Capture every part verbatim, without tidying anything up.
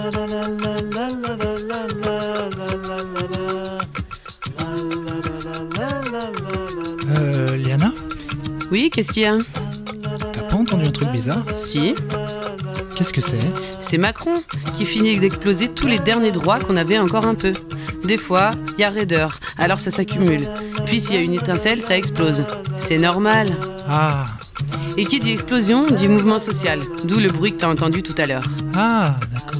Euh, Liana ? Oui, qu'est-ce qu'il y a ? T'as pas entendu un truc bizarre ? Si. Qu'est-ce que c'est ? C'est Macron qui finit d'exploser tous les derniers droits qu'on avait encore un peu. Des fois, il y a raideur, alors ça s'accumule. Puis s'il y a une étincelle, ça explose. C'est normal. Ah. Et qui dit explosion, dit mouvement social. D'où le bruit que t'as entendu tout à l'heure. Ah, d'accord.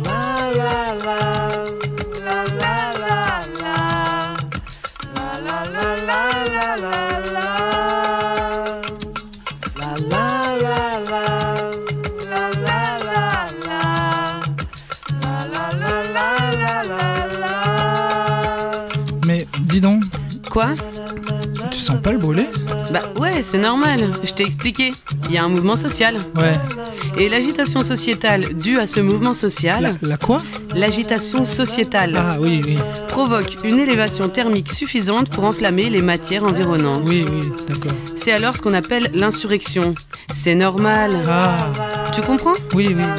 Mais dis donc. Quoi ? Tu sens pas le brûler ? Bah ouais, c'est normal, je t'ai expliqué. Il y a un mouvement social. Ouais. Et l'agitation sociétale due à ce mouvement social... La, la quoi ? L'agitation sociétale. Ah oui, oui. Provoque une élévation thermique suffisante pour enflammer les matières environnantes. Oui, oui, d'accord. C'est alors ce qu'on appelle l'insurrection. C'est normal. Ah. Tu comprends ? Oui, oui.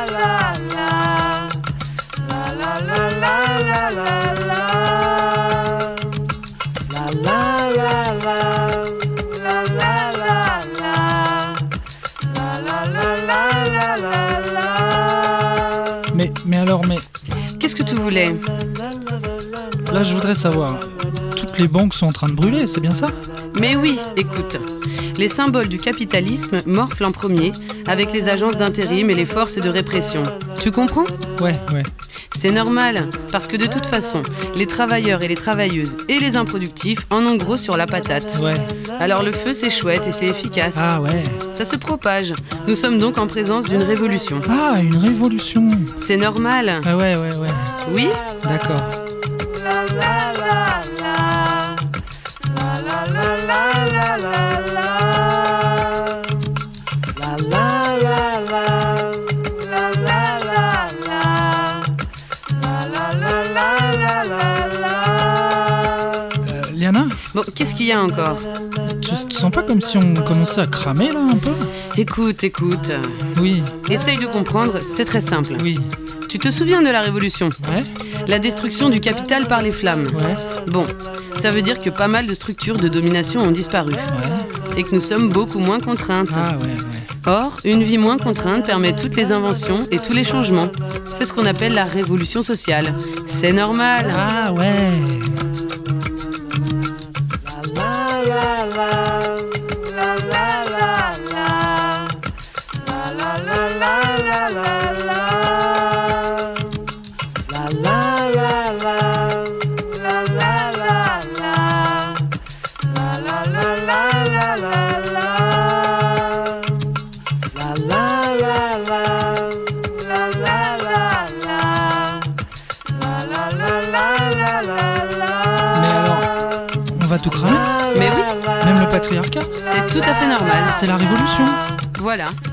Mais, mais alors, mais... Qu'est-ce que tu voulais ? Là, je voudrais savoir, toutes les banques sont en train de brûler, c'est bien ça ? Mais oui, écoute. Les symboles du capitalisme morflent en premier, avec les agences d'intérim et les forces de répression. Tu comprends ? Ouais, ouais. C'est normal, parce que de toute façon, les travailleurs et les travailleuses et les improductifs en ont gros sur la patate. Ouais. Alors le feu, c'est chouette et c'est efficace. Ah ouais. Ça se propage. Nous sommes donc en présence d'une révolution. Ah, une révolution. C'est normal. Ah ouais, ouais, ouais. Oui ? D'accord. Euh, Liana ? Bon, qu'est-ce qu'il y a encore ? Tu te sens pas comme si on commençait à cramer là un peu ? Écoute, écoute. Oui, Essaye de comprendre, c'est très simple. oui. Tu te souviens de la Révolution ? Ouais, La destruction du capital par les flammes. ouais, Bon, ça veut dire que pas mal de structures de domination ont disparu. ouais. Et que nous sommes beaucoup moins contraintes. Ah ouais, ouais. Or, une vie moins contrainte permet toutes les inventions et tous les changements. C'est ce qu'on appelle la révolution sociale. C'est normal. Ah ouais. Mais alors, on va tout cramer ? Mais oui, Même le patriarcat ? c'est tout à fait normal. C'est la révolution. Voilà.